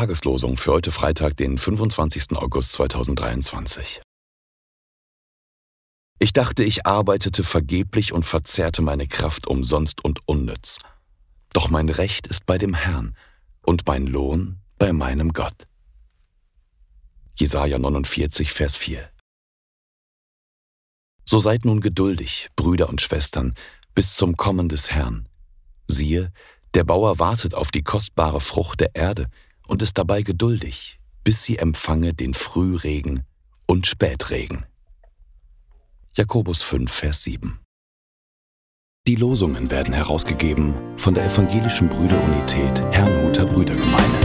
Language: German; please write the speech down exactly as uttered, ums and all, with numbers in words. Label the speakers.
Speaker 1: Tageslosung für heute Freitag, den fünfundzwanzigsten August zweitausenddreiundzwanzig. Ich dachte, ich arbeitete vergeblich und verzehrte meine Kraft umsonst und unnütz. Doch mein Recht ist bei dem Herrn und mein Lohn bei meinem Gott. Jesaja neunundvierzig, Vers vier. So seid nun geduldig, Brüder und Schwestern, bis zum Kommen des Herrn. Siehe, der Bauer wartet auf die kostbare Frucht der Erde und ist dabei geduldig, bis sie empfange den Frühregen und Spätregen. Jakobus fünf, Vers sieben. Die Losungen werden herausgegeben von der Evangelischen Brüderunität Herrnhuter Brüdergemeine.